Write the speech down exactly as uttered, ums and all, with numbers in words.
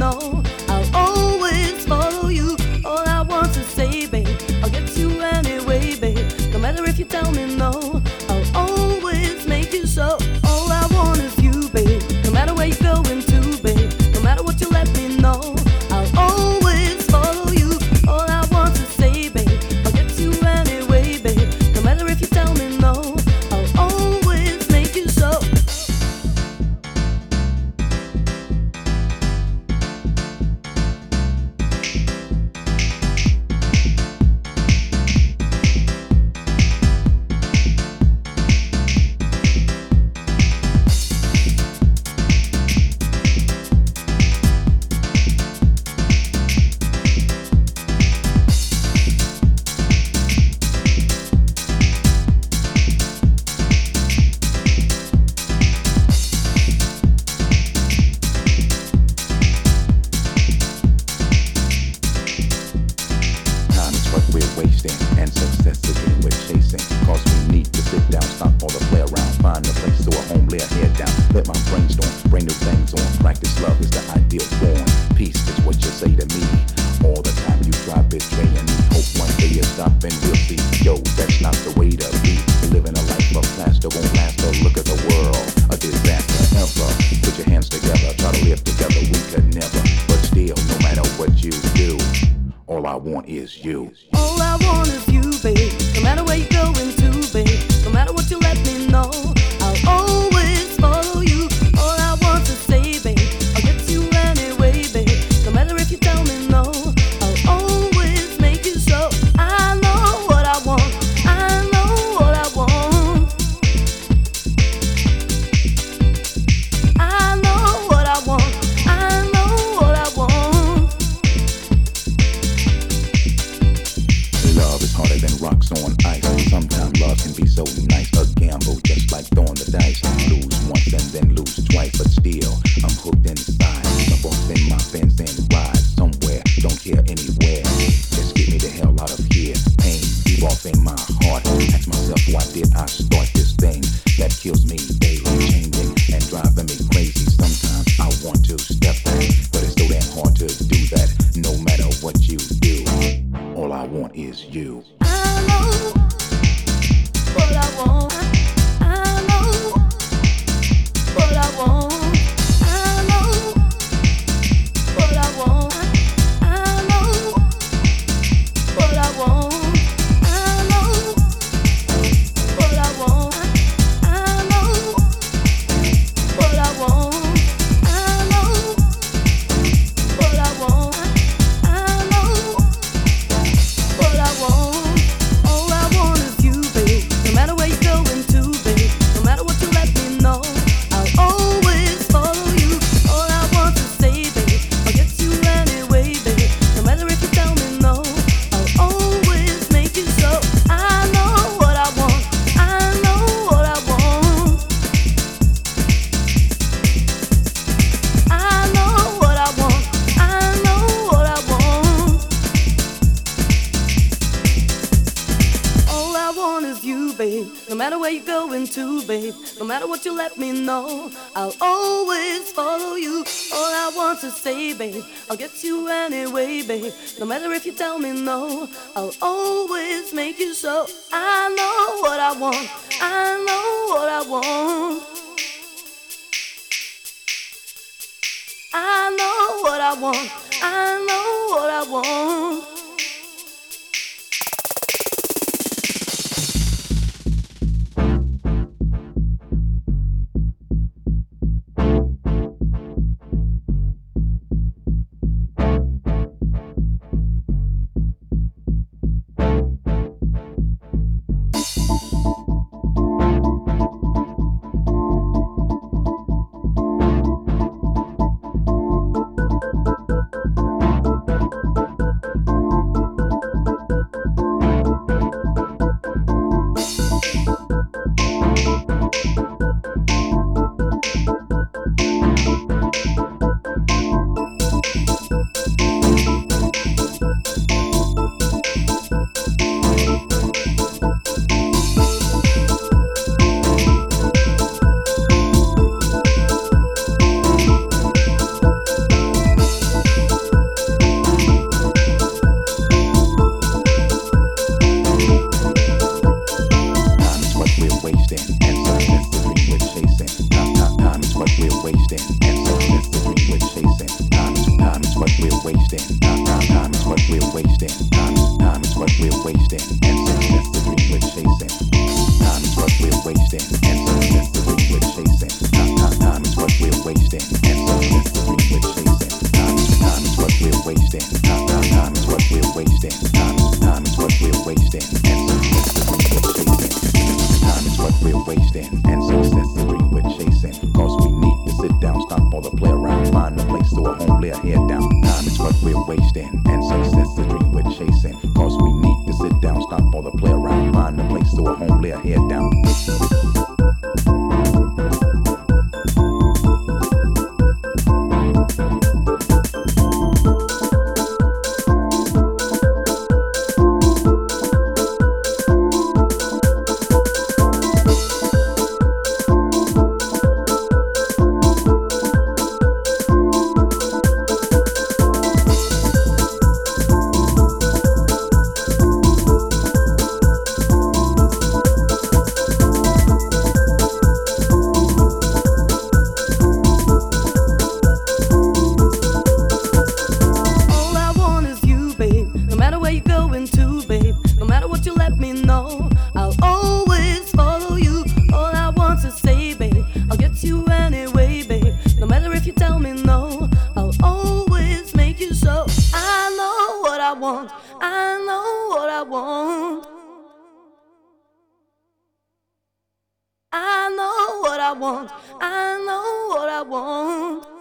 know, I'll always follow you. All I want to say, babe, I'll get to you anyway, babe. No matter if you tell me no, I'll always make you so. All I want is you, babe. No matter where you're going to, babe. No matter what you let me know, I'll always follow you. All I want to say, babe, I'll get to you anyway, babe. No matter if you tell me no, I'll always make you so. No matter where you're going to, babe, no matter what you let me know, I'll always follow you. All I want to say, babe, I'll get to you anyway, babe. No matter if you tell me no, I'll always make you so. I know what I want, I know what I want. I know what I want, I know what I want. wasting. Time, time is what we're wasting, and so that's the dream we're chasing. Time is what we're wasting, and so that's the dream we're chasing. Time, time, time is what we're wasting, and so that's the dream we're chasing. Time, time is what we're wasting. Time, time, time is what we're wasting. Time, time is what we're wasting, and so that's the dream we're chasing. Time is what we're wasting, and so that's the dream we're chasing. Cause we need to sit down, stop all the play around, find a place to a home, lay our head down. Time is what we're wasting, and so that's the dream we're chasing. Cause we need to sit down, stop all the play around, find a place to a home, lay our head down. I know what I want. I know what I want.